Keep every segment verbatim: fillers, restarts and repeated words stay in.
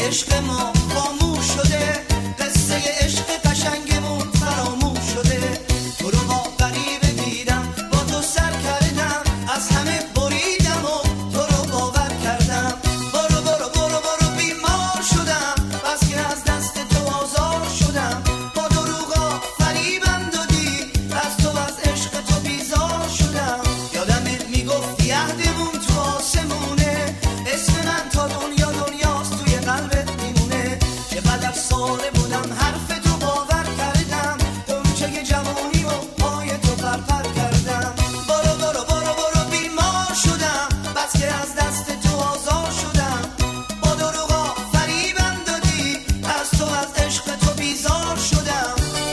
عشق ما خاموش شده، قصه عشق قشنگمون فراموش شده. تو رو با غریبه دیدم، با تو سر کردم، از همه بریدم و تو رو باور کردم. برو برو برو برو بیمار شدم، بس که از دست تو آزار شدم. با دروغا فریبم دادی، از تو از عشق تو بیزار شدم. یادمه میگفتی عهدمون تو آسمونه، اسم من تا دنیا دنیاست توی قلبت میمونه. چقدر ساله بودم حرف تو باور کردم، غنچه جوانی و پای تو پرپر کردم. برو برو برو برو بیمار شدم، بس که از دست تو آزار شدم. با دروغا فریبم دادی، از تو از عشق تو بیزار شدم.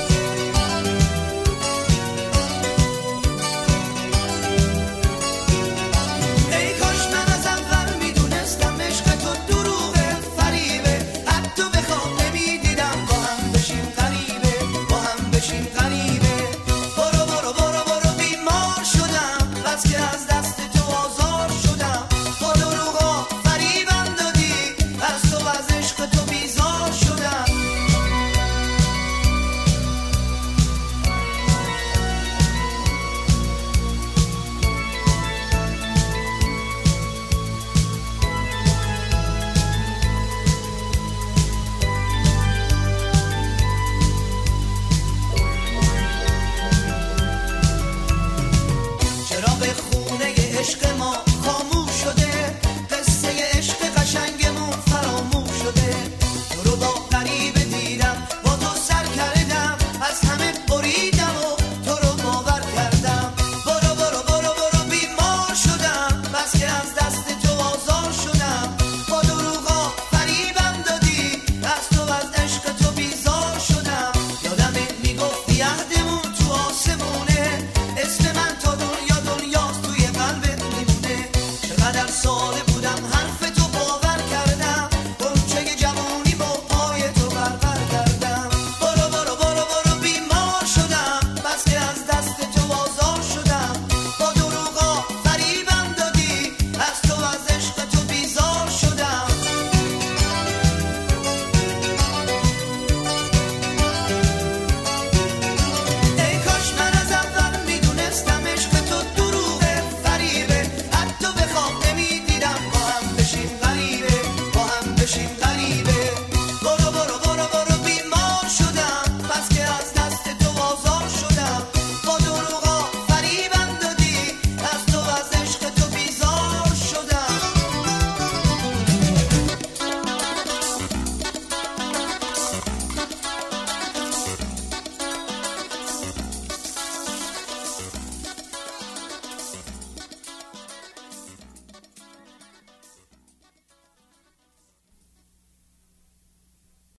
ای کاش من از اول میدونستم عشق تو دروغه، فریبه، حتی بخوام نمیدیدم با هم بشیم غریبه، با هم بشیم غریبه. برو برو برو برو بیمار شدم، بس که از دست تو آزار شدم. با دروغا فریبم دادی، از تو از عشق تو بیزار شدم. چراغ خونه عشق ما خاموش شده، قصه عشق قشنگمون فراموش شده. تو رو با غریبه دیدم، با تو سر کردم، از همه بریدم و تو رو باور کردم. برو برو برو برو بیمار شدم، بس که از دست تو آزار شدم. با دروغا فریبم دادی، از تو از عشق تو بیزار شدم. یادمه میگفتی عهدمون تو آسمونه، اسم من تا دنیا دنیاست توی قلبت میمونه. چقدر ساله بودم حرف تو باور کردم، غنچه جوانی با پای تو پرپر کردم. برو برو برو برو بیمار شدم، بس که از دست تو آزار شدم. با دروغا فریبم دادی، از تو از عشق تو بیزار شدم. ای کاش من از اول میدونستم عشق تو دروغه، فریبه، حتی بخوام نمیدیدم با هم بشیم غریبه، با هم بشیم غریبه.